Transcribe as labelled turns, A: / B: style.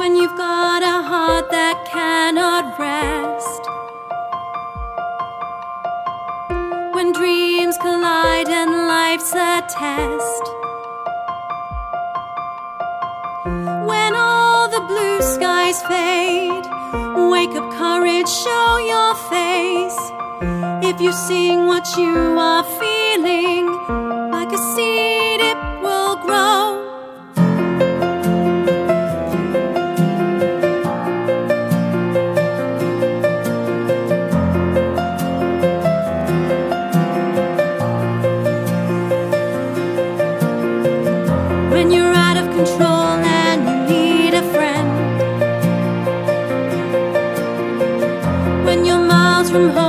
A: when you've got a heart that cannot rest, when dreams collide and life's a test, when all the blue skies fade. Wake up, courage, show your face. If you sing what you are feeling, like a seed it will grow. When you're out of control and you need a friend, when you're miles from home